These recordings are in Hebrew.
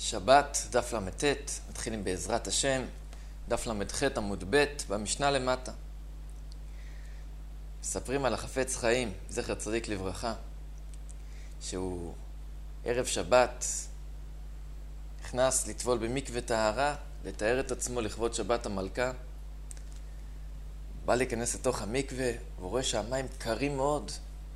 שבת, דף ל"ט, מתחילים בעזרת השם, דף ל"ח עמוד ב' במשנה למטה. מספרים על החפץ חיים, זכר צדיק לברכה, שהוא ערב שבת נכנס לטבול במקווה טהרה, לתאר את עצמו לכבוד שבת המלכה. בא להיכנס לתוך המקווה, והוא רואה שהמים קרים מאוד.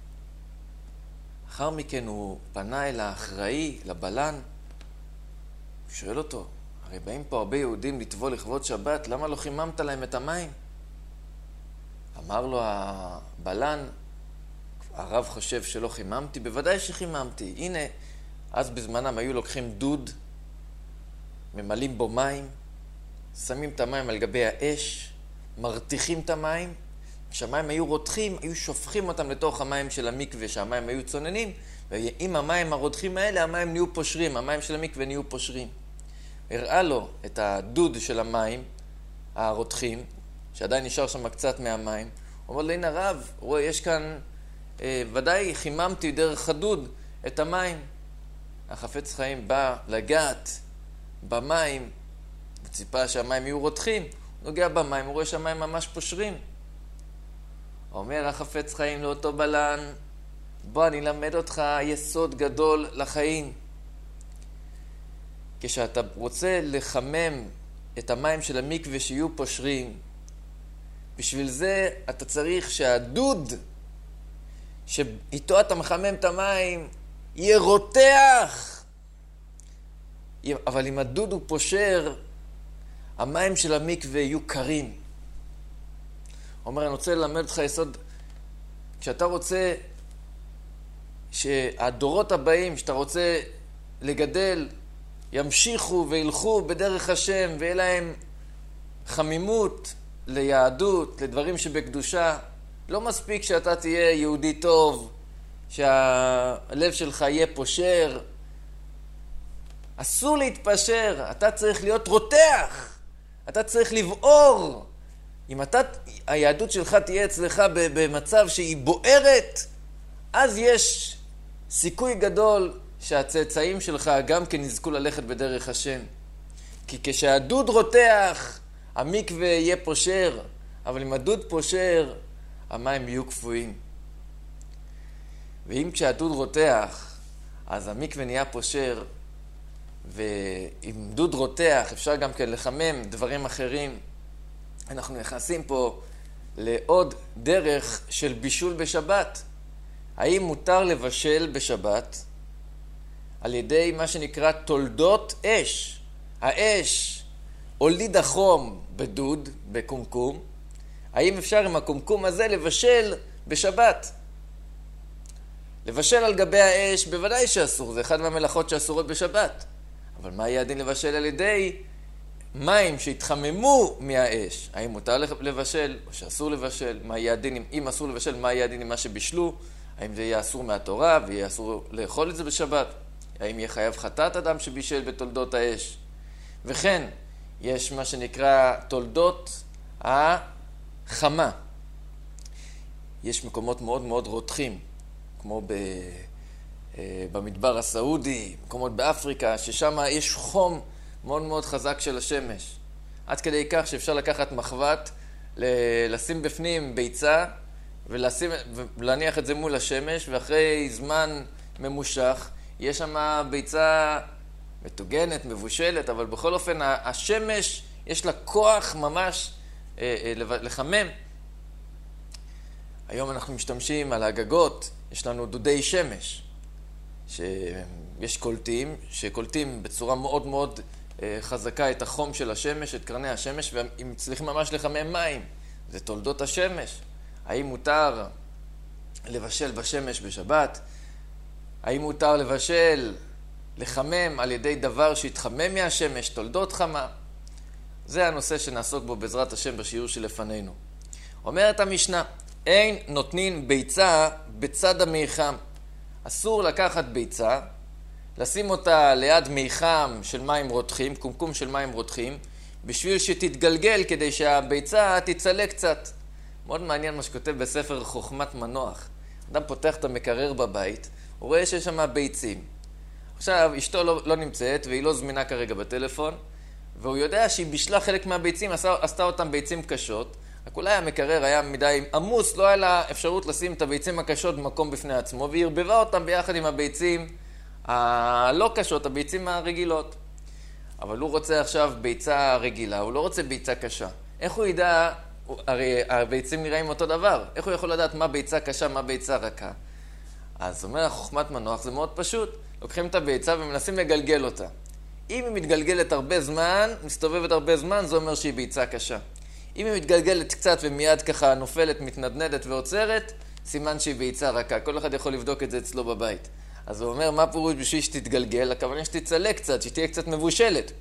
אחר מכן הוא פנה אל האחראי, לבלן. הוא שואל אותו, הרי באים פה הרבה יהודים לטבול לכבוד שבת, למה לא חיממת להם את המים? אמר לו הבלן, הרב חושב שלא חיממתי, בוודאי שחיממתי. הנה, אז בזמנם היו לוקחים דוד, ממלאים בו מים, שמים את המים על גבי האש, מרתיחים את המים, כשהמים היו רותחים, היו שופכים אותם לתוך המים של המקווה, שהמים היו צוננים, ועם המים הרותחים האלה, המים נהיו פושרים, המים של המקווה נהיו פושרים. הראה לו את הדוד של המים הרותחים, שעדיין נשאר שם קצת מהמים. הוא אומר לו, הנה הרב, רואה, יש כאן, ודאי חיממתי דרך הדוד את המים. החפץ חיים בא לגעת במים, וציפה שהמים יהיו רותחים, הוא נוגע במים, הוא רואה שהמים ממש פושרים. אומר החפץ חיים לאותו בלן, בוא אני אלמד אותך יסוד גדול לחיים. כשאתה רוצה לחמם את המים של המקווה שיהיו פושרים, בשביל זה אתה צריך שהדוד שאיתו אתה מחמם את המים יהיה רותח. אבל אם הדוד הוא פושר, המים של המקווה יהיו קרים. הוא אומר, אני רוצה ללמד אותך יסוד, כשאתה רוצה שהדורות הבאים, שאתה רוצה לגדל, ימשיכו וילכו בדרך השם, ויהיה להם חמימות ליהדות, לדברים שבקדושה. לא מספיק שאתה תהיה יהודי טוב, שהלב שלך יהיה פושר. אסור להתפשר, אתה צריך להיות רותח, אתה צריך לבעור. אם היהדות שלך תהיה אצלך במצב שהיא בוערת, אז יש סיכוי גדול שהצאצאים שלך גם כן יזכו ללכת בדרך השם. כי כשהדוד רותח, המקווה יהיה פושר, אבל אם הדוד פושר, המים יהיו קפואים. ואם כשהדוד רותח, אז המקווה נהיה פושר, ועם דוד רותח אפשר גם כן לחמם דברים אחרים. אנחנו נכנסים פה לעוד דרך של בישול בשבת. האם מותר לבשל בשבת על ידי מה שנקרא תולדות אש? האש הוליד החום בדוד, בקומקום. האם אפשר עם הקומקום הזה לבשל בשבת? לבשל על גבי האש בוודאי שאסור, זה אחד מהמלאכות שאסורות בשבת. אבל מה יהיה הדין לבשל על ידי מים שהתחממו מהאש? האם מותר לבשל או שאסור לבשל? מה יהיה הדין אם אסור לבשל? מה יהיה הדין עם מה שבישלו? האם זה יהיה אסור מהתורה ויהיה אסור לאכול את זה בשבת? האם יהיה חייב חטאת אדם שבישל בתולדות האש? וכן, יש מה שנקרא תולדות החמה. יש מקומות מאוד מאוד רותחים, כמו במדבר הסעודי, מקומות באפריקה, ששם יש חום מאוד מאוד חזק של השמש. עד כדי כך שאפשר לקחת מחבת, לשים בפנים ביצה, ולהניח את זה מול השמש, ואחרי זמן ממושך, יש שם ביצה מטוגנת, מבושלת, אבל בכל אופן השמש יש לה כוח ממש לחמם. היום אנחנו משתמשים על הגגות, יש לנו דודי שמש, שיש קולטים, שקולטים בצורה מאוד מאוד חזקה את החום של השמש, את קרני השמש, והם צריכים ממש לחמם מים. זה תולדות השמש. האם מותר לבשל בשמש בשבת? האם מותר לבשל, לחמם על ידי דבר שהתחמם מהשמש, תולדות חמה? זה הנושא שנעסוק בו בעזרת השם בשיעור שלפנינו. אומרת המשנה, אין נותנין ביצה בצד המיחם. אסור לקחת ביצה, לשים אותה ליד מיחם של מים רותחים, קומקום של מים רותחים, בשביל שתתגלגל כדי שהביצה תצלה קצת. מאוד מעניין מה שכותב בספר חוכמת מנוח. אדם פותח את המקרר בבית, הוא רואה שיש שם ביצים. עכשיו, אשתו לא נמצאת, והיא לא זמינה כרגע בטלפון, והוא יודע שהיא בישלה חלק מהביצים, עשתה אותם ביצים קשות, רק אולי המקרר היה מדי עמוס, לא היה לה אפשרות לשים את הביצים הקשות במקום בפני עצמו, והיא הרבבה אותם ביחד עם הביצים הלא קשות, הביצים הרגילות. אבל הוא רוצה עכשיו ביצה רגילה, הוא לא רוצה ביצה קשה. איך הוא ידע, הרי הביצים נראים אותו דבר, איך הוא יכול לדעת מה ביצה קשה, מה ביצה רכה? אז אומר, חוכמת מנוח זה מאוד פשוט. לוקחים את הביצה ומנסים לגלגל אותה. אם היא מתגלגלת הרבה זמן, מסתובבת הרבה זמן, זה אומר שהיא ביצה קשה. אם היא מתגלגלת קצת ומיד ככה נופלת, מתנדנדת ועוצרת, סימן שהיא ביצה רכה. כל אחד יכול לבדוק את זה אצלו בבית. אז הוא אומר, מה פירוש בשביל שתתגלגל? הכוונה שתצלה קצת, שתהיה קצת מבושלת.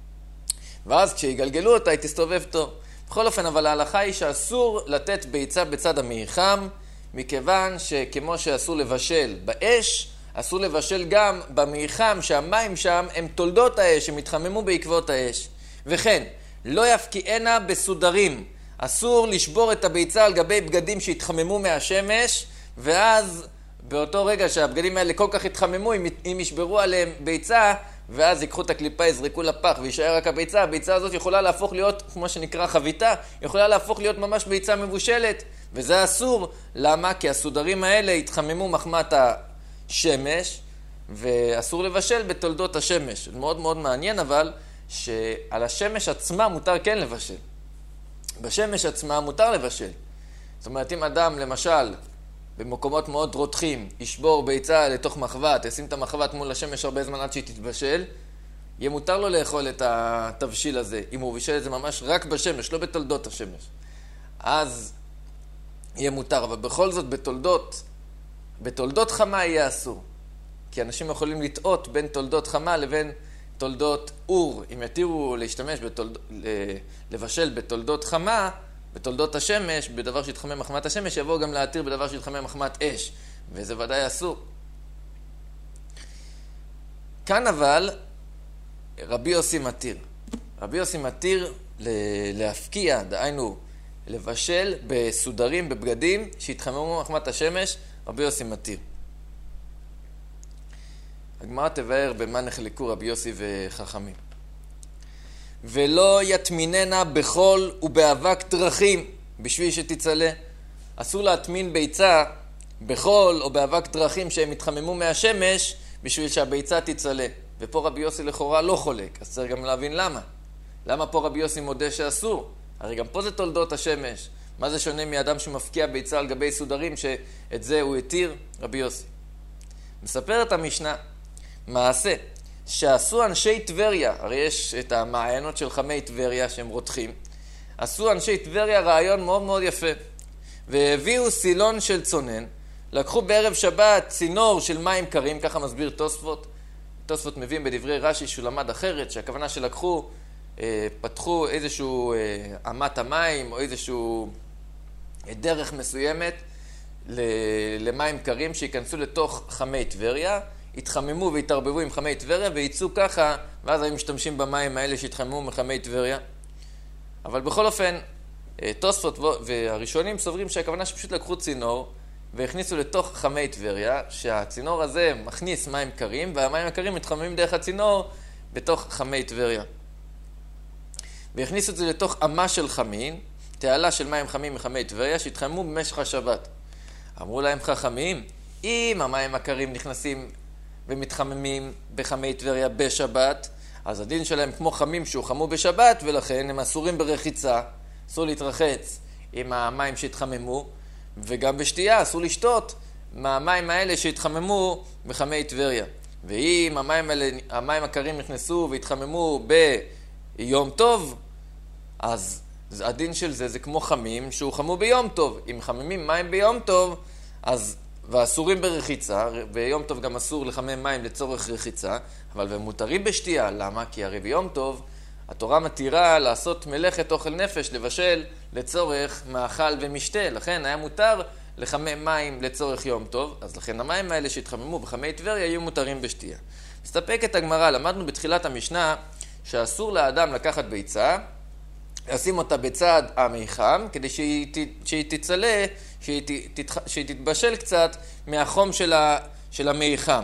ואז כשיגלגלו אותה, היא תסתובב טוב. בכל אופן, אבל ההלכה היא שאסור לתת ביצה בצד המאיחם, מכיוון שכמו שאסור לבשל באש, אסור לבשל גם במאיחם, שהמים שם הם תולדות האש, הם התחממו בעקבות האש. וכן, לא יפקיענה בסודרים. אסור לשבור את הביצה על גבי בגדים שהתחממו מהשמש, ואז באותו רגע שהבגדים האלה כל כך התחממו, אם ישברו עליהם ביצה, ואז ייקחו את הקליפה, יזרקו לפח וישאר רק הביצה, הביצה הזאת יכולה להפוך להיות, כמו שנקרא חביתה, יכולה להפוך להיות ממש ביצה מבושלת, וזה אסור. למה? כי הסודרים האלה התחממו מחמת השמש, ואסור לבשל בתולדות השמש. מאוד מאוד מעניין אבל, שעל השמש עצמה מותר כן לבשל. בשמש עצמה מותר לבשל. זאת אומרת, אם אדם למשל במקומות מאוד רותחים ישבור ביצה לתוך מחבת, ישים את המחבת מול השמש הרבה זמן עד שהיא תתבשל, יהיה מותר לו לאכול את התבשיל הזה, אם הוא בישל את זה ממש רק בשמש, לא בתולדות השמש. אז יהיה מותר, אבל בכל זאת בתולדות חמה יהיה אסור. כי אנשים יכולים לטעות בין תולדות חמה לבין תולדות אור. אם יתירו להשתמש לבשל בתולדות חמה, בתולדות השמש, בדבר שהתחמם מחמת השמש, יבוא גם להתיר בדבר שהתחמם מחמת אש, וזה ודאי אסור. כאן אבל רבי יוסי מתיר. רבי יוסי מתיר להפקיע, דהיינו לבשל בסודרים, בבגדים שהתחממו מחמת השמש, רבי יוסי מתיר. הגמרא תבאר במה נחלקו רבי יוסי וחכמים. ולא יטמיננה בחול ובאבק דרכים בשביל שתצלה. אסור להטמין ביצה בחול או באבק דרכים שהם התחממו מהשמש בשביל שהביצה תצלה. ופה רבי יוסי לכאורה לא חולק, אז צריך גם להבין למה. למה פה רבי יוסי מודה שאסור? הרי גם פה זה תולדות השמש. מה זה שונה מאדם שמפקיע ביצה על גבי סודרים שאת זה הוא התיר? רבי יוסי מספרת המשנה מעשה שעשו אנשי טבריה, הרי יש את המעיינות של חמי טבריה שהם רותחים, עשו אנשי טבריה רעיון מאוד מאוד יפה, והביאו סילון של צונן, לקחו בערב שבת צינור של מים קרים, ככה מסביר תוספות. תוספות מביאים בדברי רש"י שהוא למד אחרת, שהכוונה שלקחו, פתחו איזשהו אמת המים או איזשהו דרך מסוימת למים קרים שיכנסו לתוך חמי טבריה, התחממו והתערבבו עם חמי טבריה וייצאו ככה, ואז היו משתמשים במים האלה שהתחממו מחמי טבריה. אבל בכל אופן, תוספות והראשונים סוברים שהכוונה שפשוט לקחו צינור והכניסו לתוך חמי טבריה, שהצינור הזה מכניס מים קרים, והמים הקרים מתחממים דרך הצינור בתוך חמי טבריה. והכניסו את זה לתוך אמה של חמין, תעלה של מים חמים מחמי טבריה, שהתחממו במשך השבת. אמרו להם חכמים, אם המים הקרים נכנסים ומתחממים בחמי טבריה בשבת, אז הדין שלהם כמו חמים שהוחמו בשבת, ולכן הם אסורים ברחיצה, אסור להתרחץ עם המים שהתחממו, וגם בשתייה אסור לשתות מהמים האלה שהתחממו בחמי טבריה. ואם המים הקרים נכנסו והתחממו ביום טוב, אז הדין של זה כמו חמים שהוחמו ביום טוב. אם חממים מים ביום טוב, אז ואסורים ברחיצה, ביום טוב גם אסור לחמם מים לצורך רחיצה, אבל הם מותרים בשתייה. למה? כי הרי ביום טוב התורה מתירה לעשות מלאכת אוכל נפש, לבשל לצורך מאכל ומשתה. לכן היה מותר לחמם מים לצורך יום טוב, אז לכן המים האלה שהתחממו בחמי טבריה יהיו מותרים בשתייה. מסתפקת הגמרא, למדנו בתחילת המשנה שאסור לאדם לקחת ביצה, לשים אותה בצד המיחם, כדי שהיא תצלה, שהיא תתבשל קצת מהחום של המיחם.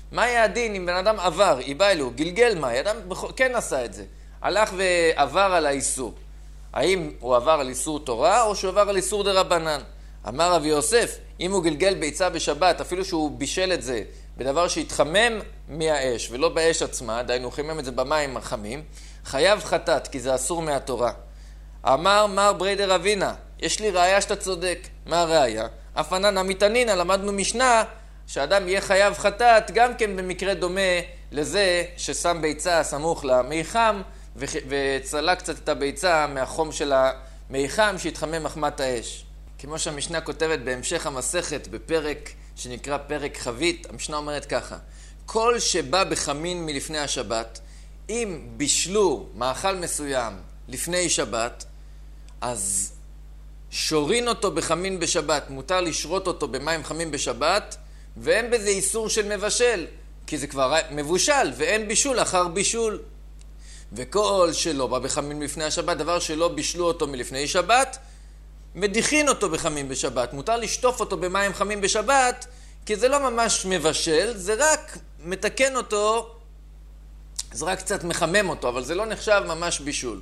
מה היה הדין אם בן אדם עבר, איבא אלו, גלגל מים, אדם כן עשה את זה, הלך ועבר על האיסור. האם הוא עבר על איסור תורה או שהוא עבר על איסור דרבנן? אמר רבי יוסף, אם הוא גלגל ביצה בשבת, אפילו שהוא בישל את זה בדבר שהתחמם מהאש ולא באש עצמה, דיינו חימם את זה במים החמים, חייב חטאת, כי זה אסור מהתורה. אמר מר בריידר אבינה, יש לי ראיה שאתה צודק. מה הראיה? אף ענן אמיתנינא, למדנו משנה שאדם יהיה חייב חטאת גם כן במקרה דומה לזה ששם ביצה סמוך למי חם וצלה קצת את הביצה מהחום של המי חם שהתחמם מחמת האש. כמו שהמשנה כותבת בהמשך המסכת בפרק שנקרא פרק חבית, המשנה אומרת ככה: כל שבא בחמין מלפני השבת, אם בישלו מאכל מסוים לפני שבת, אז שורין אותו בחמין בשבת, מותר לשרות אותו במים חמים בשבת, ואין בזה איסור של מבשל, כי זה כבר מבושל, ואין בישול אחר בישול. וכל שלא בא בחמין לפני השבת, דבר שלא בישלו אותו מלפני שבת, מדיחין אותו בחמין בשבת. מותר לשטוף אותו במים חמים בשבת, כי זה לא ממש מבשל, זה רק מתקן אותו, זה רק קצת מחמם אותו, אבל זה לא נחשב ממש בישול.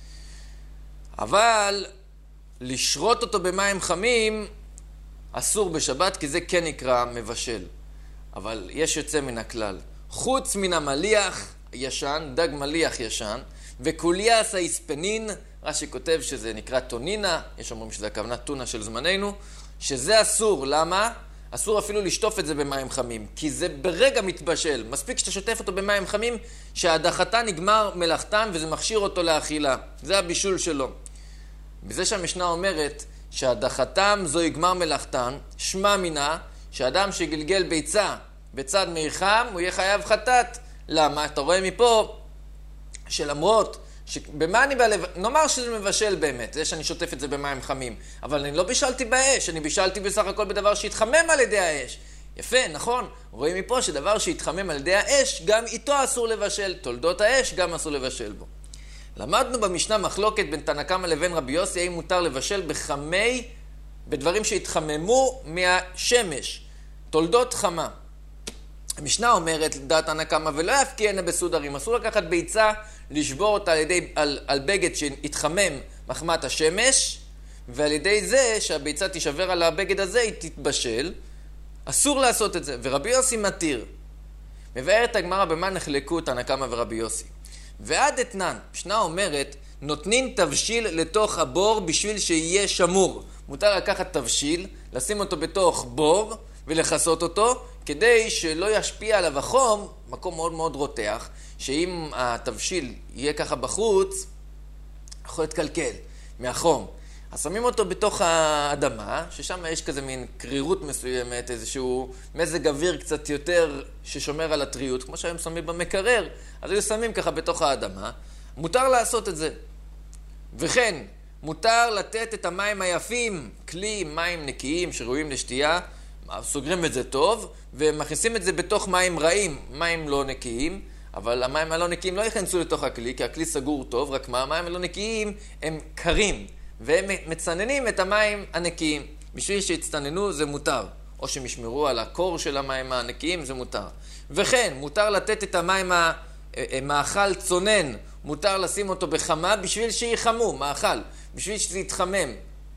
אבל לשרות אותו במים חמים אסור בשבת, כי זה כן נקרא מבשל. אבל יש יוצא מן הכלל. חוץ מן המליח ישן, דג מליח ישן, וקוליאס האספנין, רש"י כותב שזה נקרא טונינה, יש אומרים שזה הכוונה טונה של זמננו, שזה אסור. למה? אסור אפילו לשטוף את זה במים חמים, כי זה ברגע מתבשל. מספיק שאתה שוטף אותו במים חמים, שהדחתה נגמר מלאכתן וזה מכשיר אותו לאכילה. זה הבישול שלו. בזה שהמשנה אומרת שהדחתם זו יגמר מלאכתן, שמע מינה שאדם שגלגל ביצה בצד מי חם, הוא יהיה חייב חטאת. למה? אתה רואה מפה שלמרות במה אני בא נאמר שזה מבשל באמת, זה שאני שוטף את זה במים חמים, אבל אני לא בישלתי באש, אני בישלתי בסך הכל בדבר שהתחמם על ידי האש. יפה, נכון? רואים מפה שדבר שהתחמם על ידי האש, גם איתו אסור לבשל, תולדות האש גם אסור לבשל בו. למדנו במשנה מחלוקת בין תנא קמא לבין רבי יוסי, האם מותר לבשל בדברים שהתחממו מהשמש, תולדות חמה. המשנה אומרת לדעת תנא קמא, ולא יפקיענה בסודרים, אסור לקחת ביצה, לשבור אותה על בגד שהתחמם מחמת השמש, ועל ידי זה שהביצה תישבר על הבגד הזה, היא תתבשל, אסור לעשות את זה. ורבי יוסי מתיר. מבארת הגמרא במה נחלקו תנא קמא ורבי יוסי. ועד אתנן, משנה אומרת, נותנים תבשיל לתוך הבור בשביל שיהיה שמור. מותר לקחת תבשיל, לשים אותו בתוך בור ולחסות אותו, כדי שלא ישפיע עליו החום, מקום מאוד מאוד רותח, שאם התבשיל יהיה ככה בחוץ, יכול להתקלקל מהחום. אז שמים אותו בתוך האדמה, ששם יש כזה מין קרירות מסוימת, איזשהו מזג אוויר קצת יותר ששומר על הטריות, כמו שהיום שמים במקרר, אז היו שמים ככה בתוך האדמה. מותר לעשות את זה. וכן, מותר לתת את המים היפים, כלי מים נקיים שראויים לשתייה, סוגרים את זה טוב, ומכניסים את זה בתוך מים רעים, מים לא נקיים, אבל המים הלא נקיים לא יכנסו לתוך הכלי, כי הכלי סגור טוב, רק מה? המים הלא נקיים הם קרים, והם מצננים את המים הנקיים. בשביל שיצטננו זה מותר, או שהם ישמרו על הקור של המים הנקיים, זה מותר. וכן, מותר לתת את המים מאכל צונן, מותר לשים אותו בחמה בשביל שיחמו, מאכל, בשביל שזה יתחמם.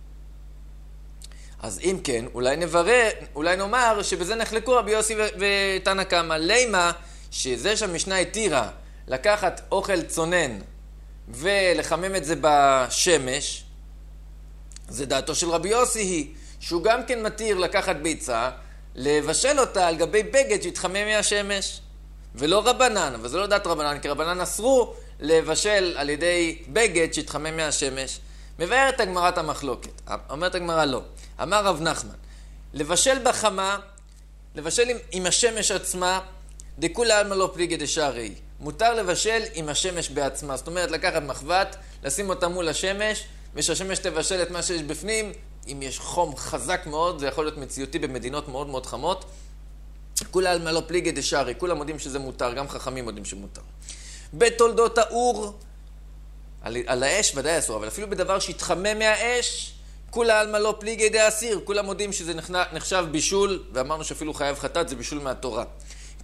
אז אם כן, אולי נאמר שבזה נחלקו רבי יוסי ותנא קמא. לימה שזה שהמשנה התירה לקחת אוכל צונן ולחמם את זה בשמש, זה דעתו של רבי יוסי היא, שהוא גם כן מתיר לקחת ביצה, לבשל אותה על גבי בגד שהתחמם מהשמש. ולא רבנן, אבל זה לא דעת רבנן, כי רבנן אסרו לבשל על ידי בגד שהתחמם מהשמש. מבארת הגמרא את המחלוקת. אומרת הגמרא לא. אמר רב נחמן, לבשל בחמה, לבשל עם השמש עצמה, דכולי עלמא לא פליגי דשערי. מותר לבשל עם השמש בעצמה. זאת אומרת, לקחת מחבת, לשים אותה מול השמש, ושהשמש תבשל את מה שיש בפנים. אם יש חום חזק מאוד, זה יכול להיות מציאותי במדינות מאוד מאוד חמות. כולי עלמא לא פליגי דשערי. כולם יודעים שזה מותר, גם חכמים יודעים שמותר. בתולדות האור, על האש ודאי אסור, אבל אפילו בדבר שהתחמם מהאש, כולי עלמא לא פליגי דאסיר. כולם יודעים שזה נחשב בישול, ואמרנו שאפילו חייב חטאת, זה בישול מהתורה.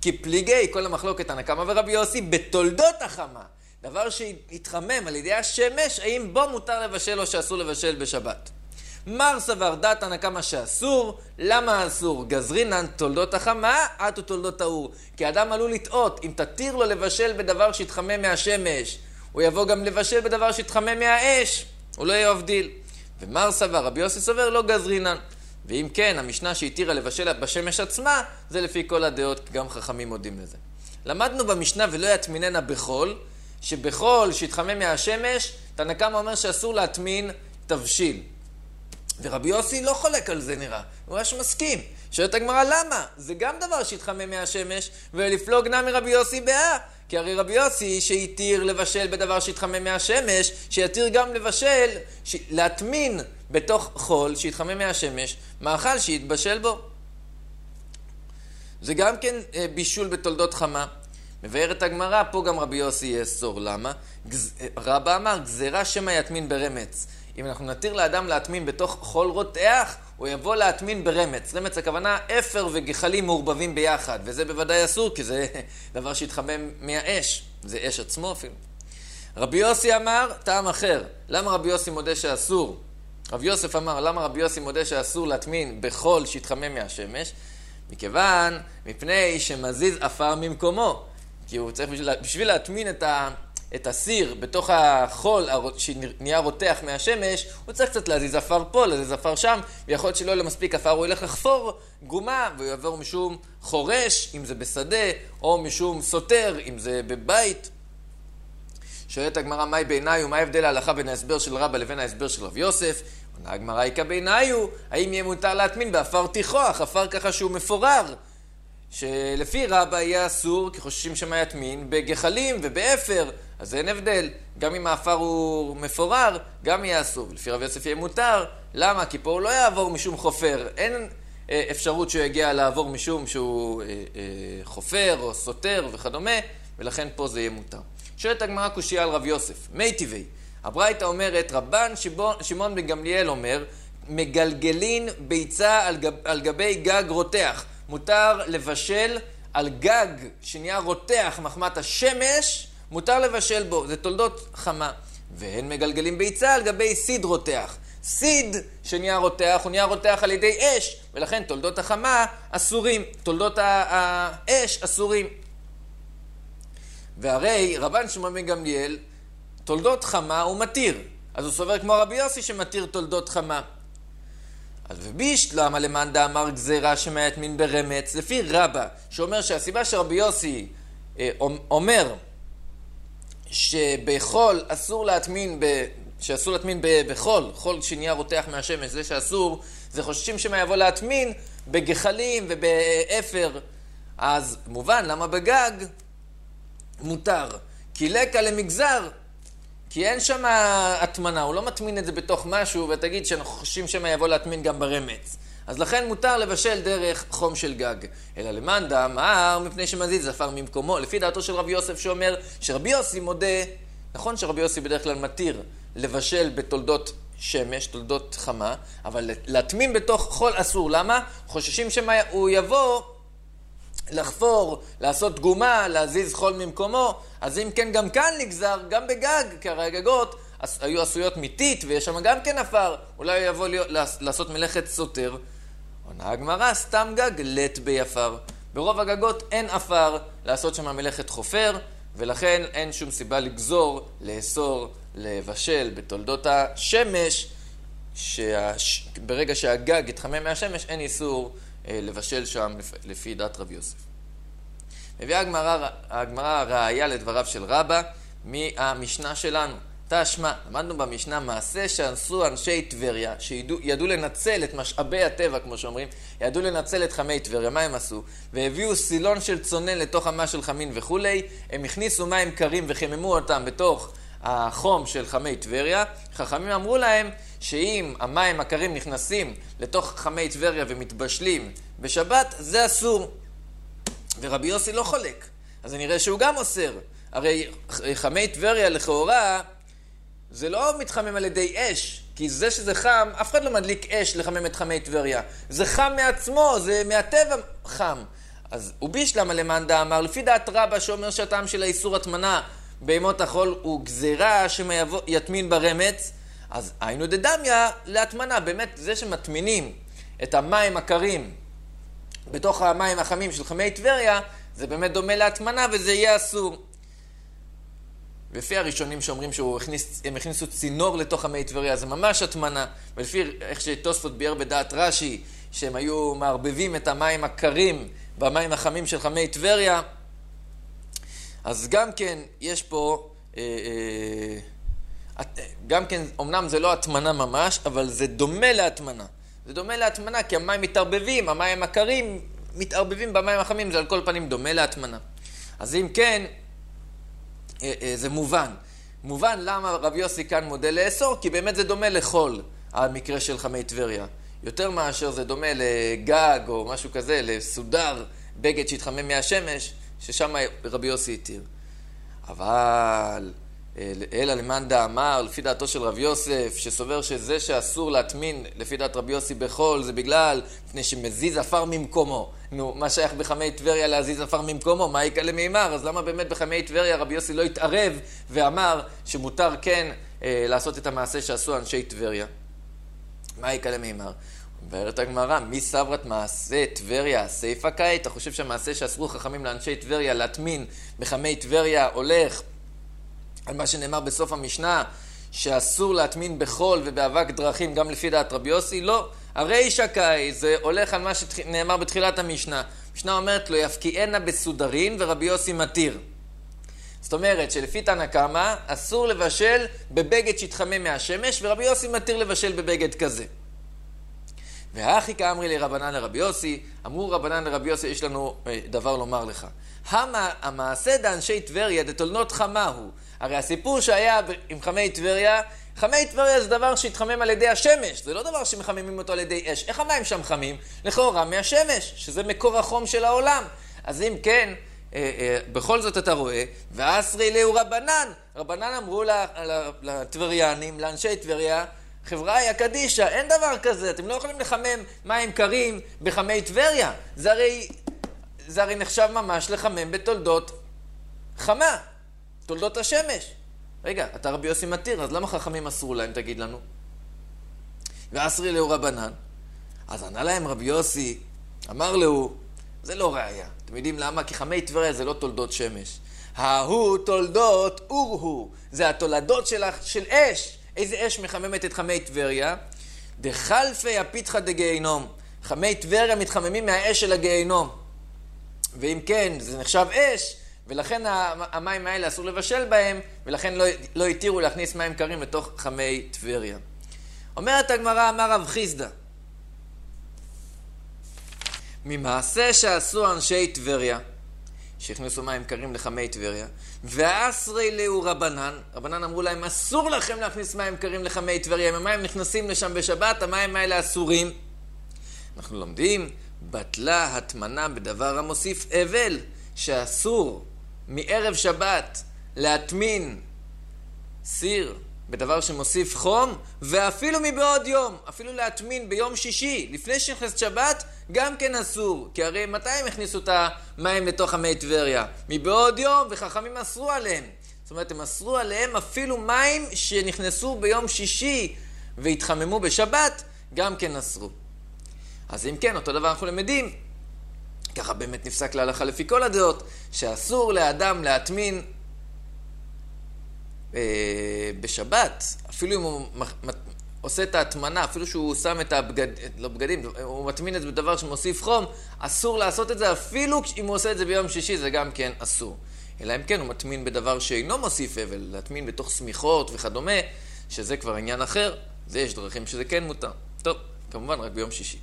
כי פליגי כל המחלוקת תנא קמא ורבי יוסי בתולדות החמה, דבר שהתחמם על ידי השמש, האם בו מותר לבשל או שאסור לבשל בשבת. מר סבר דעת תנא קמא שאסור, למה אסור? גזרינן תולדות החמה, עטו תולדות האור. כי האדם עלול לטעות, אם תתיר לו לבשל בדבר שהתחמם מהשמש, הוא יבוא גם לבשל בדבר שהתחמם מהאש, הוא לא יבדיל. ומר סבר, רבי יוסי סובר, לא גזרינן. ואם כן, המשנה שהתירה לבשל בשמש עצמה, זה לפי כל הדעות, גם חכמים מודים לזה. למדנו במשנה ולא יטמיננה בחול, שבחול שהתחמם מהשמש, תנא קמא אומר שאסור להטמין תבשיל. ורבי יוסי לא חולק על זה נראה, הוא ממש מסכים. שואלת הגמרא למה? זה גם דבר שהתחמם מהשמש, ולפלוג נמי רבי יוסי באה. כי הרי רבי יוסי שהתיר לבשל בדבר שהתחמם מהשמש, שיתיר גם לבשל, להטמין בתוך חול שהתחמם מהשמש, מאכל שיתבשל בו. זה גם כן בישול בתולדות חמה. מבארת הגמרא, פה גם רבי יוסי יאסור. למה? רבא אמר, גזירה שמא יטמין ברמץ. אם אנחנו נתיר לאדם להטמין בתוך חול רותח, הוא יבוא להטמין ברמץ. רמץ הכוונה אפר וגחלים מעורבבים ביחד, וזה בוודאי אסור, כי זה דבר שהתחמם מהאש. זה אש עצמו אפילו. רבי יוסי אמר, טעם אחר. למה רבי יוסי מודה שאסור? רבי יוסף אמר, למה רבי יוסי מודה שאסור להטמין בחול שהתחמם מהשמש? מכיוון, מפני שמזיז אפר ממקומו. כי הוא צריך בשביל להטמין את הסיר בתוך החול שנהיה רותח מהשמש, הוא צריך קצת להזיז אפר פה, להזיז אפר שם, ויכול להיות שלא יהיה לו מספיק אפר, הוא ילך לחפור גומה, והוא יעבור משום חורש, אם זה בשדה, או משום סותר, אם זה בבית. שואלת הגמרא, מהי בעיניו, מה ההבדל ההלכה בין ההסבר של רבא לבין ההסבר של רב יוסף? עונה הגמרא, איכא בעיניו, האם יהיה מותר להטמין באפר תיכוח, אפר ככה שהוא מפורר? שלפי רבא יהיה אסור, כי חוששים שמה יטמין בגחלים ובאפר, אז אין הבדל. גם אם האפר הוא מפורר, גם יהיה אסור. לפי רב יוסף יהיה מותר. למה? כי פה הוא לא יעבור משום חופר. אין אפשרות שהוא יגיע לעבור משום שהוא חופר או סותר וכדומה, ולכן פה זה יהיה מותר. שואלת הגמרא קושיה על רב יוסף. מי טבעי? הברייתא אומרת, רבן שמעון בן גמליאל אומר, מגלגלין ביצה על גבי גג רותח. מותר לבשל על גג שנהיה רותח מחמת השמש, מותר לבשל בו, זה תולדות חמה. והן מגלגלים ביצה על גבי סיד רותח. סיד שנהיה רותח, הוא נהיה רותח על ידי אש, ולכן תולדות החמה אסורים, תולדות האש אסורים. והרי רבן שמעון בן גמליאל, תולדות חמה הוא מתיר. אז הוא סובר כמו רבי יוסי שמתיר תולדות חמה. אז ובישלמה למאן דאמר גזירה שמא יטמין ברמץ, לפי רבא, שאומר שהסיבה שרבי יוסי אומר שבחול אסור להטמין, שאסור להטמין בחול, חול שנהיה רותח מהשמש, זה שאסור, זה חוששים שמא יבוא להטמין בגחלים ובאפר. אז מובן למה בגג מותר, כי לקה למגזר, כי אין שם הטמנה, הוא לא מטמין את זה בתוך משהו, ותגיד שאנחנו חושבים שמה יבוא להטמין גם ברמץ. אז לכן מותר לבשל דרך חום של גג. אלא למאן דאמר, מפני שמזיז אפר ממקומו. לפי דעתו של רבי יוסף שאומר שרבי יוסי מודה, נכון שרבי יוסי בדרך כלל מתיר לבשל בתולדות שמש, תולדות חמה, אבל להטמין בתוך חול אסור. למה? חוששים שמה הוא יבוא לחפור, לעשות גומה, להזיז חול ממקומו. אז אם כן גם כאן נגזר, גם בגג, כי הרי הגגות היו עשויות מיתית ויש שם גם כן אפר, אולי יבוא לעשות מלאכת סותר. עונה הגמרא, סתם גג לט ביפר. ברוב הגגות אין אפר לעשות שם מלאכת חופר, ולכן אין שום סיבה לגזור, לאסור, לבשל בתולדות השמש, ברגע שהגג יתחמם מהשמש אין איסור לבשל שם לפי דת רב יוסף. מביאה הגמרא ראיה לדבריו של רבא מהמשנה שלנו. תשמע, למדנו במשנה מעשה שעשו אנשי טבריה, שידעו לנצל את משאבי הטבע, כמו שאומרים, ידעו לנצל את חמי טבריה. מה הם עשו? והביאו סילון של צונן לתוך המה של חמין וכולי, הם הכניסו מים קרים וחיממו אותם בתוך החום של חמי טבריה. חכמים אמרו להם שאם המים הקרים נכנסים לתוך חמי טבריה ומתבשלים בשבת, זה אסור. ורבי יוסי לא חולק. אז זה נראה שהוא גם אוסר. הרי חמי טבריה לכאורה זה לא מתחמם על ידי אש, כי זה שזה חם, אף אחד לא מדליק אש לחמם את חמי טבריה. זה חם מעצמו, זה מהטבע חם. אז ובישלמה למאן דאמר, לפי דעת רבא שאומר שהטעם של האיסור הטמנה בהמות החול הוא גזירה שיטמין ברמץ, אז היינו דדמיה להטמנה. באמת זה שמטמינים את המים הקרים בתוך המים החמים של חמי טבריה, זה באמת דומה להטמנה וזה יהיה אסור. ולפי הראשונים שאומרים שהם הכניסו צינור לתוך חמי טבריה, זה ממש הטמנה. ולפי איך שתוספות ביאר בדעת רש"י, שהם היו מערבבים את המים הקרים במים החמים של חמי טבריה, אז גם כן יש פה, גם כן, אמנם זה לא הטמנה ממש, אבל זה דומה להטמנה. זה דומה להטמנה כי המים מתערבבים, המים הקרים מתערבבים במים החמים, זה על כל פנים דומה להטמנה. אז אם כן, זה מובן. מובן למה רב יוסי כאן מודה לאסור, כי באמת זה דומה לחול, המקרה של חמי טבריה. יותר מאשר זה דומה לגג או משהו כזה, לסודר, בגד שהתחמם מהשמש, ששם רבי יוסי התיר. אבל אלא למאן דאמר, לפי דעתו של רב יוסף, שסובר שזה שאסור להטמין לפי דעת רבי יוסי בחול, זה בגלל מפני שמזיז עפר ממקומו. נו, מה שייך בחמי טבריה להזיז עפר ממקומו? מה יקלה מימר? אז למה באמת בחמי טבריה רבי יוסי לא התערב ואמר שמותר כן לעשות את המעשה שעשו אנשי טבריה? מה יקלה מימר? אומרת הגמרא, מי סברת מעשה טבריה סייפה קאי? אתה חושב שהמעשה שאסרו חכמים לאנשי טבריה להטמין בחמי טבריה הולך על מה שנאמר בסוף המשנה, שאסור להטמין בחול ובאבק דרכים גם לפי דעת רבי יוסי? לא. הרי שקאי, זה הולך על מה שנאמר בתחילת המשנה. המשנה אומרת לו, יפקיענה בסודרין ורבי יוסי מתיר. זאת אומרת שלפי תנא קמא אסור לבשל בבגד שהתחמם מהשמש, ורבי יוסי מתיר לבשל בבגד כזה. והכי כאמרי לרבנן לרבי יוסי, אמרו רבנן לרבי יוסי, יש לנו דבר לומר לך. המעשה דאנשי טבריה דתולנות חמה הוא. הרי הסיפור שהיה עם חמי טבריה, חמי טבריה זה דבר שהתחמם על ידי השמש, זה לא דבר שמחממים אותו על ידי אש. איך המים שם חמים? לכאורה מהשמש, שזה מקור החום של העולם. אז אם כן, בכל זאת אתה רואה, ואסרי להו רבנן. רבנן אמרו לטבריינים, לאנשי טבריה, חבריה קדישה, אין דבר כזה, אתם לא יכולים לחמם מים קרים בחמי טבריה. זה הרי נחשב ממש לחמם בתולדות חמה, תולדות השמש. רגע, אתה רבי יוסי מתיר, אז למה חכמים אסרו להם, תגיד לנו? ואסרי להו רבנן. אז ענה להם רבי יוסי, אמר לו, זה לא ראיה. אתם יודעים למה? כי חמי טבריה זה לא תולדות שמש. ההוא תולדות אור הוא. זה התולדות של אש. איזה אש מחממת את חמי טבריה? דחלפי הפיתחא דגיהינום. חמי טבריה מתחממים מהאש של הגיהינום. ואם כן, זה נחשב אש, ולכן המים האלה אסור לבשל בהם, ולכן לא התירו להכניס מים קרים לתוך חמי טבריה. אומרת הגמרא, אמר רב חיסדא, ממעשה שעשו אנשי טבריה, שהכניסו מים קרים לחמי טבריה, ואסרי להו רבנן, רבנן אמרו להם, אסור לכם להכניס מים קרים לחמי טבריה, אם המים נכנסים לשם בשבת, המים האלה אסורים. אנחנו לומדים, בטלה הטמנה בדבר המוסיף אבל, שאסור מערב שבת להטמין סיר בדבר שמוסיף חום, ואפילו מבעוד יום, אפילו להטמין ביום שישי, לפני שנכנסת שבת, גם כן אסור. כי הרי מתי הם הכניסו את המים לתוך חמי טבריה? מבעוד יום, וחכמים אסרו עליהם. זאת אומרת, הם אסרו עליהם אפילו מים שנכנסו ביום שישי והתחממו בשבת, גם כן אסרו. אז אם כן, אותו דבר אנחנו למדים, ככה באמת נפסק להלכה לפי כל הדעות, שאסור לאדם להטמין בשבת, אפילו אם הוא עושה את ההטמנה, אפילו שהוא שם את הבגדים, הוא מטמין את זה בדבר שמוסיף חום, אסור לעשות את זה, אפילו אם הוא עושה את זה ביום שישי, זה גם כן אסור. אלא אם כן הוא מטמין בדבר שאינו מוסיף אבל, להטמין בתוך סמיכות וכדומה, שזה כבר עניין אחר, זה יש דרכים שזה כן מותר. טוב, כמובן רק ביום שישי.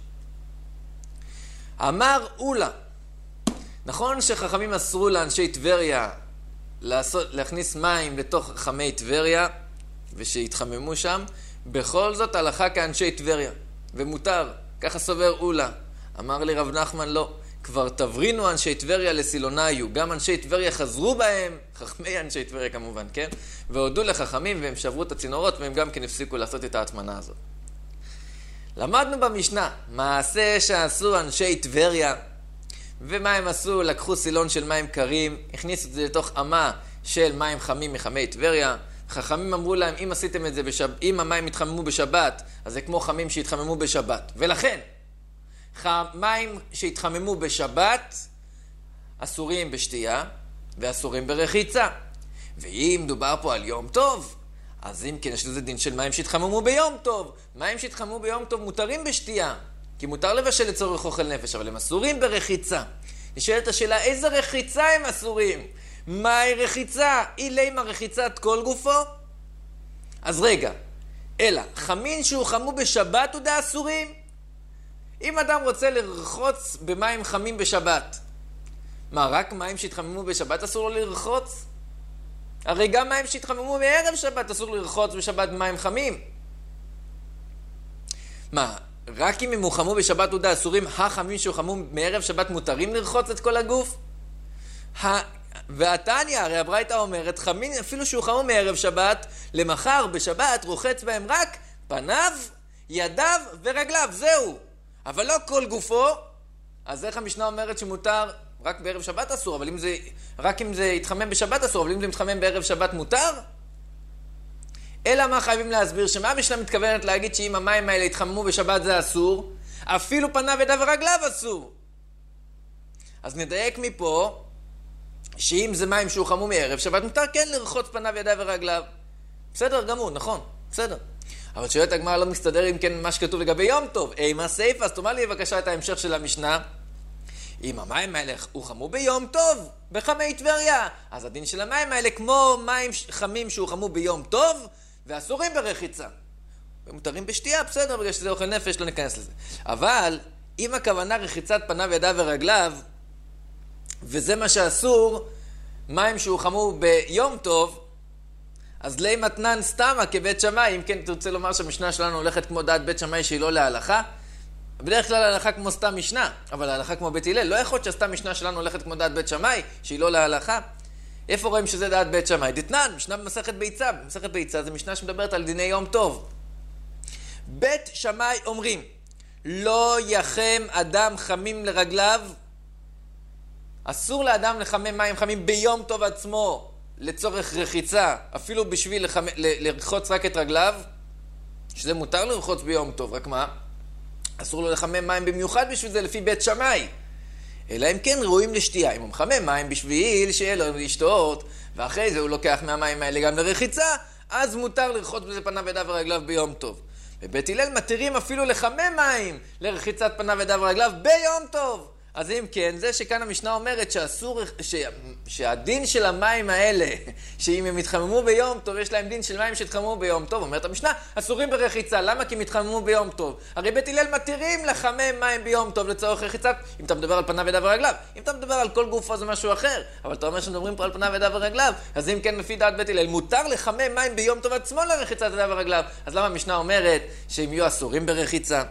אמר אולה, נכון שחכמים אסרו לאנשי טבריה להכניס מים לתוך חמי טבריה ושהתחממו שם, בכל זאת הלכה כאנשי טבריה ומותר, ככה סובר אולה. אמר לי רב נחמן, לא, כבר תברינו אנשי טבריה לסילוניו, גם אנשי טבריה חזרו בהם, חכמי אנשי טבריה כמובן, כן? והודו לחכמים והם שברו את הצינורות והם גם כן הפסיקו לעשות את ההטמנה הזאת. למדנו במשנה, מעשה שעשו אנשי טבריה ומה הם עשו? לקחו סילון של מים קרים, הכניסו את זה לתוך אמה של מים חמים מחמי טבריה. חכמים אמרו להם, אם עשיתם את זה אם המים התחממו בשבת, אז זה כמו חמים שהתחממו בשבת. ולכן, מים שהתחממו בשבת אסורים בשתייה ואסורים ברחיצה. ואם דובר פה על יום טוב, אז אם כן יש לזה דין של מים שהתחממו ביום טוב. מים שהתחממו ביום טוב מותרים בשתייה, כי מותר לבשל לצורך אוכל נפש, אבל הם אסורים ברחיצה. נשאלת השאלה, איזה רחיצה הם אסורים? מהי רחיצה? אילימה רחיצת כל גופו? אז רגע, אלא, חמין שהוחמו בשבת הוא דה אסורים? אם אדם רוצה לרחוץ במים חמים בשבת, מה, רק מים שהתחממו בשבת אסור לו לרחוץ? הרי גם מים שהתחממו בערב שבת אסור לרחוץ בשבת במים חמים. מה, רק אם הם הוחמו בשבת הוא דה אסורים, החמים שהוחמו מערב שבת מותרים לרחוץ את כל הגוף? והתניא, הרי הברייתא אומרת, חמין אפילו שהוחמו מערב שבת, למחר בשבת רוחץ בהם רק פניו, ידיו ורגליו, זהו. אבל לא כל גופו. אז איך המשנה אומרת שמותר רק בערב שבת אסור, אבל רק אם זה יתחמם בשבת אסור, אבל אם זה מתחמם בערב שבת מותר? אלא מה חייבים להסביר? שמה המשנה מתכוונת להגיד שאם המים האלה יתחממו בשבת זה אסור, אפילו פניו ידיו ורגליו אסור. אז נדייק מפה, שאם זה מים שהוחמו מערב שבת מותר כן לרחוץ פניו ידיו ורגליו. בסדר גמור, נכון, בסדר. אבל שואלת הגמרא לא מסתדר אם כן מה שכתוב לגבי יום טוב. מה סייפה? אז תאמר לי בבקשה את ההמשך של המשנה. אם המים האלה הוחמו ביום טוב, בחמי טבריה, אז הדין של המים האלה כמו מים חמים שהוחמו ביום טוב, ואסורים ברחיצה. ומותרים בשתייה, בסדר, בגלל שזה אוכל נפש, לא ניכנס לזה. אבל אם הכוונה רחיצת פניו ידיו ורגליו, וזה מה שאסור, מים שהוחמו ביום טוב, אז לי מתנן סתמה כבית שמאי. אם כן תרצה לומר שהמשנה שלנו הולכת כמו דעת בית שמאי שהיא לא להלכה, בדרך כלל ההלכה כמו סתם משנה, אבל ההלכה כמו בית הלל. לא יכול להיות שהסתם משנה שלנו הולכת כמו דעת בית שמאי שהיא לא להלכה. איפה רואים שזה דעת בית שמאי? דתנן, משנה במסכת ביצה. במסכת ביצה זה משנה שמדברת על דיני יום טוב. בית שמאי אומרים, לא יחם אדם חמים לרגליו. אסור לאדם לחמם מים חמים ביום טוב עצמו לצורך רחיצה, אפילו בשביל לרחוץ רק את רגליו, שזה מותר לרחוץ ביום טוב, רק מה? אסור לו לחמם מים במיוחד בשביל זה לפי בית שמאי. אלא אם כן ראויים לשתייה. אם הוא מחמם מים בשביל שיהיה לו לשתות, ואחרי זה הוא לוקח מהמים האלה גם לרחיצה, אז מותר לרחוץ בזה פניו ידיו ורגליו ביום טוב. בבית הלל מתירים אפילו לחמם מים לרחיצת פניו ידיו ורגליו ביום טוב. אז אם כן, זה שכאן המשנה אומרת שאסור, שהדין של המים האלה, שאם הם יתחממו ביום טוב, יש להם דין של מים שהתחממו ביום טוב. אומרת המשנה, אסורים ברחיצה. למה? כי הם יתחממו ביום טוב. הרי בית הלל מתירים לחמם מים ביום טוב לצורך רחיצה, אם אתה מדבר על פניו ידיו ורגליו. אם אתה מדבר על כל גופו זה משהו אחר, אבל אתה אומר שמדברים פה על פניו ידיו ורגליו, אז אם כן, לפי דעת בית הלל, מותר לחמם מים ביום טוב עצמו לרחיצת ידיו ורגליו. אז למה המשנה אומרת שהם יהיו אסורים ברחיצה?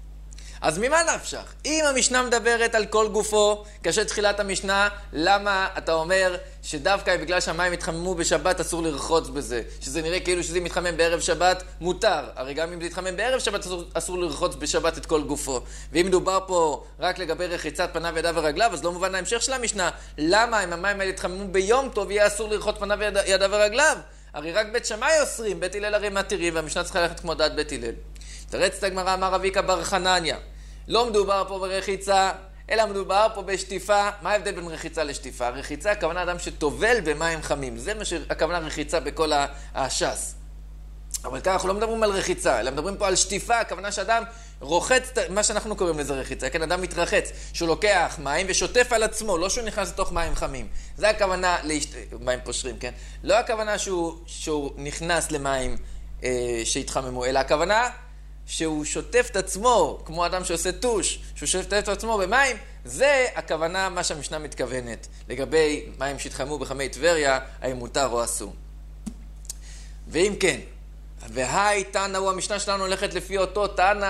אז ממה נפשך? אם המשנה מדברת על כל גופו, כאשר תחילת המשנה, למה אתה אומר שדווקא בגלל שהמים התחממו בשבת אסור לרחוץ בזה? שזה נראה כאילו שזה מתחמם בערב שבת, מותר. הרי גם אם זה יתחמם בערב שבת אסור לרחוץ בשבת את כל גופו. ואם מדובר פה רק לגבי רחיצת פניו ידיו ורגליו, אז לא מובן ההמשך של המשנה. למה אם המים האלה יתחממו ביום טוב יהיה אסור לרחוץ פניו ידיו ורגליו? הרי רק בית שמאי אוסרים, בית הלל הרי מתירים, והמשנה צריכה ללכת כמו דעת בית הלל. תרץ את הגמרא, אמר רב יקה בר חנניה. לא מדובר פה ברחיצה, אלא מדובר פה בשטיפה. מה ההבדל בין רחיצה לשטיפה? רחיצה, הכוונה אדם שטובל במים חמים. זה מה שהכוונה רחיצה בכל הש"ס. אבל כאן אנחנו לא מדברים על רחיצה, אלא מדברים פה על שטיפה, הכוונה שאדם רוחץ, מה שאנחנו קוראים לזה רחיצה, כן, אדם מתרחץ, שהוא לוקח מים ושוטף על עצמו, לא שהוא נכנס לתוך מים חמים. זה הכוונה, מים פושרים, כן? לא הכוונה שהוא נכנס למים שהתחממו, אלא הכוונה שהוא שוטף את עצמו, כמו אדם שעושה טוש, שהוא שוטף את עצמו במים, זה הכוונה מה שהמשנה מתכוונת. לגבי מים שהתחממו בחמי טבריה, האם מותר או אסור. ואם כן, והי תנא הוא המשנה שלנו הולכת לפי אותו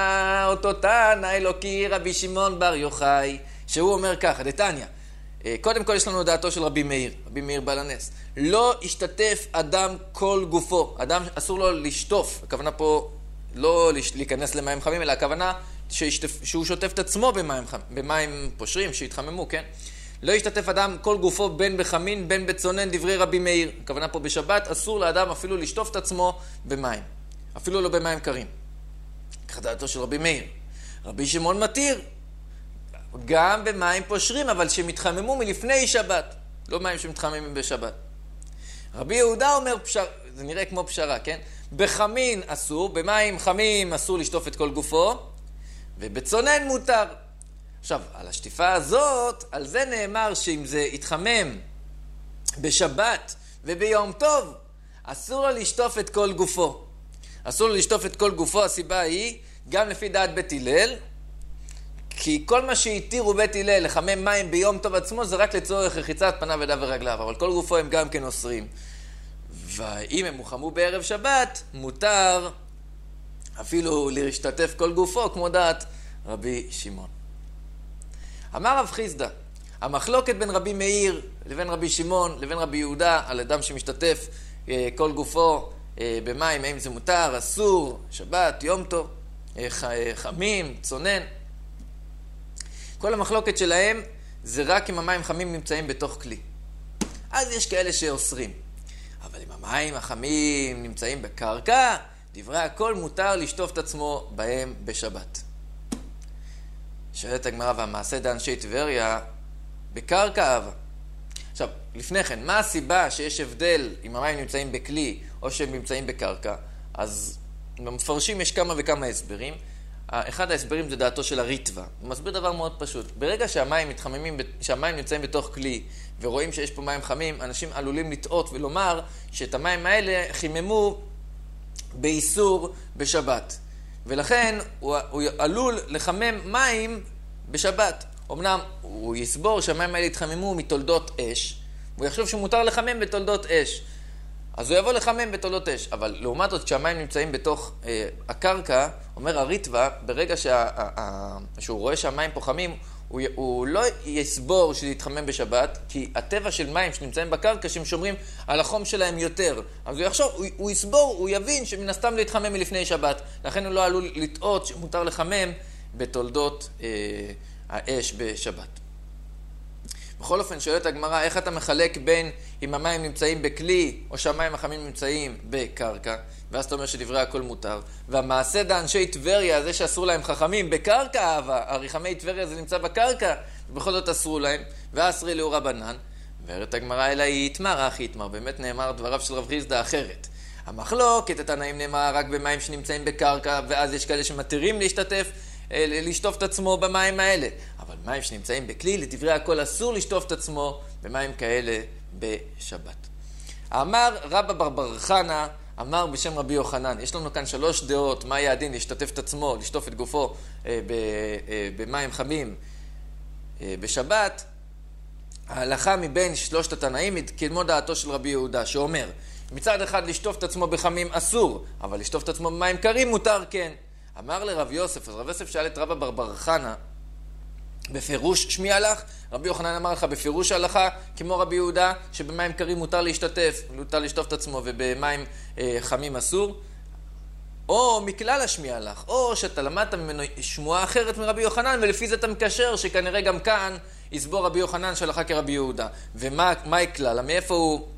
תנא אלוקי רבי שמעון בר יוחאי, שהוא אומר ככה, דתניא. קודם כל יש לנו דעתו של רבי מאיר בעל הנס. לא ישתתף אדם כל גופו. אדם אסור לו לשטוף, הכוונה פה לא להיכנס למים חמים, אלא הכוונה שהוא שוטף את עצמו במים פושרים, שהתחממו, כן? לא ישתתף אדם כל גופו בין בחמין, בין בצונן, דברי רבי מאיר. הכוונה פה בשבת, אסור לאדם אפילו לשטוף את עצמו במים. אפילו לא במים קרים. כך דעתו של רבי מאיר. רבי שמעון מתיר, גם במים פושרים, אבל שמתחממו מלפני שבת. לא מים שמתחממים בשבת. רבי יהודה אומר, זה נראה כמו פשרה, כן? בחמין אסור, במים חמים אסור לשטוף את כל גופו, ובצונן מותר. עכשיו, על השטיפה הזאת, על זה נאמר שאם זה יתחמם בשבת וביום טוב, אסור לו לשטוף את כל גופו. אסור לו לשטוף את כל גופו, הסיבה היא, גם לפי דעת בית הלל, כי כל מה שהתירו בית הלל לחמם מים ביום טוב עצמו, זה רק לצורך רחיצת פניו ידיו ורגליו, אבל כל גופו הם גם כן אוסרים. ואם הם מוחמו בערב שבת, מותר אפילו להשתתף כל גופו, כמו דעת רבי שמעון. אמר רב חיסדא, המחלוקת בין רבי מאיר לבין רבי שמעון לבין רבי יהודה על אדם שמשתתף כל גופו במים, האם זה מותר, אסור, שבת, יום טוב, חמים, צונן. כל המחלוקת שלהם זה רק אם המים חמים נמצאים בתוך כלי. אז יש כאלה שאוסרים. אבל אם המים החמים נמצאים בקרקע, דברי הכל מותר לשטוף את עצמו בהם בשבת. שואלת הגמרא, והמעשה דאנשי טבריה בקרקע אהבה. עכשיו, לפני כן, מה הסיבה שיש הבדל אם המים נמצאים בכלי או שהם נמצאים בקרקע? אז במפרשים יש כמה וכמה הסברים. אחד ההסברים זה דעתו של הריטב"א. הוא מסביר דבר מאוד פשוט. ברגע שהמים מתחממים, שהמים נמצאים בתוך כלי ורואים שיש פה מים חמים, אנשים עלולים לטעות ולומר שאת המים האלה חיממו באיסור בשבת. ולכן הוא עלול לחמם מים בשבת. אמנם הוא יסבור שהמים האלה יתחממו מתולדות אש, והוא יחשוב שמותר לחמם בתולדות אש. אז הוא יבוא לחמם בתולדות אש. אבל לעומת זאת, כשהמים נמצאים בתוך הקרקע, אומר הריטב"א, ברגע שהוא רואה שהמים פה חמים, הוא לא יסבור שזה יתחמם בשבת, כי הטבע של מים שנמצאים בקרקע, שהם שומרים על החום שלהם יותר. אז הוא יחשוב, הוא יסבור, הוא יבין שמן הסתם להתחמם מלפני שבת. לכן הוא לא עלול לטעות שמותר לחמם בתולדות האש בשבת. בכל אופן, שואלת הגמרא, איך אתה מחלק בין אם המים נמצאים בכלי, או שהמים החמים נמצאים בקרקע, ואז אתה אומר שדברי הכל מותר. והמעשה דאנשי טבריה, זה שאסור להם חכמים בקרקע אהבה, הריחמי טבריה זה נמצא בקרקע, ובכל זאת אסרו להם, ואסרי לאו רבנן. ואומרת הגמרא, אלא היא יתמר, אך יתמר, באמת נאמר דבריו של רב חיסדא אחרת. המחלוקת, התנאים נאמר רק במים שנמצאים בקרקע, ואז יש כאלה שמתירים להשתתף, לשטוף את עצמו במים האלה. אבל מים שנמצאים בכלי, לדברי הכל אסור לשטוף את עצמו במים כאלה בשבת. אמר רבא בר חנא, אמר בשם רבי יוחנן, יש לנו כאן 3 דעות, מה יהיה הדין לשתף את עצמו, לשטוף את גופו במים חמים בשבת. ההלכה מבין 3 התנאים היא כמו דעתו של רבי יהודה, שאומר, מצד אחד לשטוף את עצמו בחמים אסור, אבל לשטוף את עצמו במים קרים מותר כן. אמר לרב יוסף, אז רב יוסף שאל את רבא בר חנא, בפירוש שמיע לך? רבי יוחנן אמר לך בפירוש הלכה, כמו רבי יהודה, שבמים קרים מותר להשתתף, מותר לשטוף את עצמו, ובמים חמים אסור. או מכלל השמיע לך, או שאתה למדת ממנו שמועה אחרת מרבי יוחנן, ולפי זה אתה מקשר שכנראה גם כאן יסבור רבי יוחנן שהלכה כרבי יהודה. ומה הכלל? מאיפה הוא,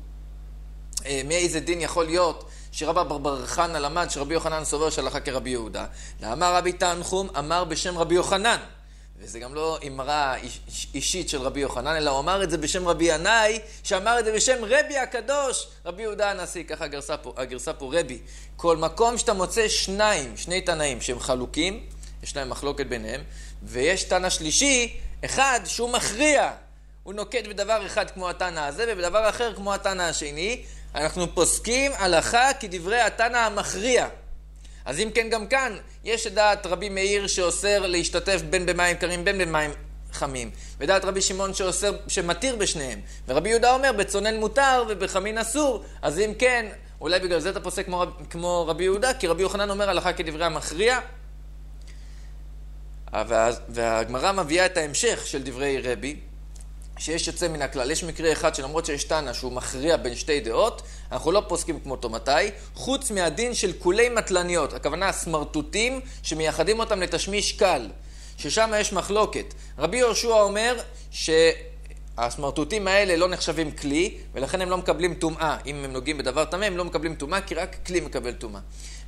מאיזה דין יכול להיות שרבא בר חנא למד שרבי יוחנן סובר שהלכה כרבי יהודה? לאמר רבי תנחום, אמר בשם רבי יוחנן. וזה גם לא אמרה אישית של רבי יוחנן, אלא הוא אמר את זה בשם רבי ינאי, שאמר את זה בשם רבי הקדוש, רבי יהודה הנשיא, ככה הגרסה פה רבי. כל מקום שאתה מוצא שני תנאים שהם חלוקים, יש להם מחלוקת ביניהם, ויש תנא שלישי, אחד שהוא מכריע, הוא נוקט בדבר אחד כמו התנא הזה, ובדבר אחר כמו התנא השני, אנחנו פוסקים הלכה כדברי התנא המכריע. אז אם כן גם כאן, יש דעת רבי מאיר שאוסר להשתתף בין במים קרים בין במים חמים, ודעת רבי שמעון שמתיר בשניהם, ורבי יהודה אומר בצונן מותר ובחמין אסור. אז אם כן, אולי בגלל זה אתה פוסק כמו רבי יהודה, כי רבי יוחנן אומר הלכה כדברי המכריע. והגמרא מביאה את ההמשך של דברי רבי, שיש יוצא מן הכלל. יש מקרה אחד שלמרות שיש תנא שהוא מכריע בין שתי דעות, אנחנו לא פוסקים כמותו. מתי? חוץ מהדין של כולי מטלניות, הכוונה סמרטוטים שמייחדים אותם לתשמיש קל, ששם יש מחלוקת. רבי יהושע אומר שהסמרטוטים האלה לא נחשבים כלי, ולכן הם לא מקבלים טומאה. אם הם נוגעים בדבר טמא, הם לא מקבלים טומאה, כי רק כלי מקבל טומאה.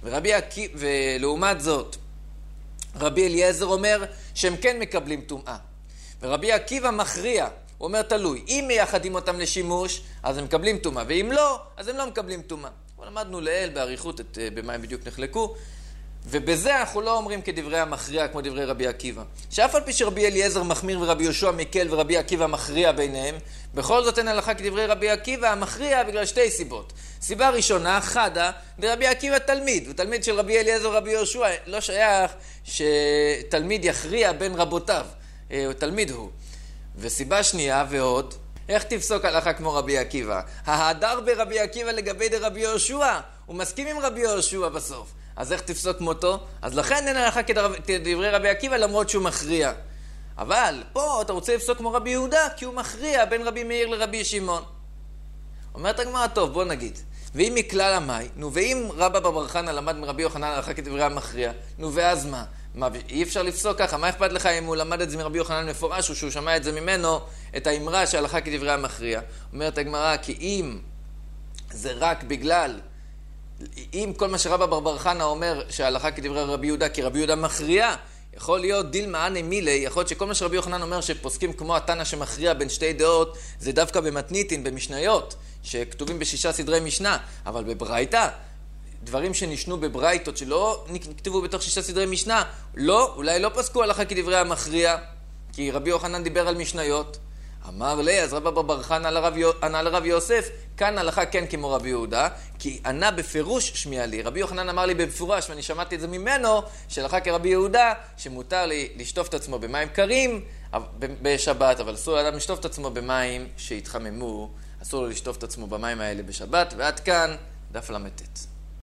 ולעומת זאת, רבי אליעזר אומר שהם כן מקבלים טומאה. ורבי עקיבא מכריע, הוא אומר תלוי, אם מייחדים אותם לשימוש, אז הם מקבלים טומאה, ואם לא, אז הם לא מקבלים טומאה. למדנו לאל באריכות במה הם בדיוק נחלקו, ובזה אנחנו לא אומרים כדברי המכריע כמו דברי רבי עקיבא. שאף על פי שרבי אליעזר מחמיר ורבי יהושע מקל ורבי עקיבא מכריע ביניהם, בכל זאת אין הלכה כדברי רבי עקיבא המכריע בגלל שתי סיבות. סיבה ראשונה, חדה, דרבי עקיבא תלמיד, ותלמיד של רבי אליעזר ורבי יהושע לא שייך שתלמיד יכריע בין רבותיו, תלמיד הוא. וסיבה שנייה ועוד, איך תפסוק הלכה כמו רבי עקיבא? ההדר ברבי עקיבא לגבי דרבי יהושע, הוא מסכים עם רבי יהושע בסוף. אז איך תפסוק כמותו? אז לכן אין הלכה כדברי רבי עקיבא למרות שהוא מכריע. אבל פה אתה רוצה לפסוק כמו רבי יהודה, כי הוא מכריע בין רבי מאיר לרבי שמעון. אומרת הגמרא, טוב, בוא נגיד. ואם מכלל המאי, ואם רבא בר חנא למד מרבי יוחנן הלכה כדברי המכריע, ואז מה? אי אפשר לפסוק ככה, מה אכפת לך אם הוא למד את זה מרבי יוחנן מפורש, או שהוא שמע את זה ממנו, את האמרה שהלכה כדברי המכריע. אומרת הגמרא, כי אם זה רק בגלל, אם כל מה שרבא בר חנא אומר שההלכה כדברי רבי יהודה, כי רבי יהודה מכריע, יכול להיות דיל מענה מילי, יכול להיות שכל מה שרבי יוחנן אומר שפוסקים כמו התנא שמכריע בין שתי דעות, זה דווקא במתניתין, במשניות, שכתובים בשישה סדרי משנה, אבל בברייתא, דברים שנשנו בברייתות שלא נכתבו בתוך שישה סדרי משנה, לא, אולי לא פסקו הלכה כדברי המכריע, כי רבי יוחנן דיבר על משניות. אמר לי, אז רבא בר חנא ענה לרב יוסף, כאן הלכה כן כמו רבי יהודה, כי ענה בפירוש שמיע לי. רבי יוחנן אמר לי במפורש, ואני שמעתי את זה ממנו, שהלכה כרבי יהודה, שמותר לי לשטוף את עצמו במים קרים בשבת, אבל אסור לאדם לשטוף את עצמו במים שהתחממו, אסור לו לשטוף את עצמו במים האלה בשבת, ועד כאן דף למתת.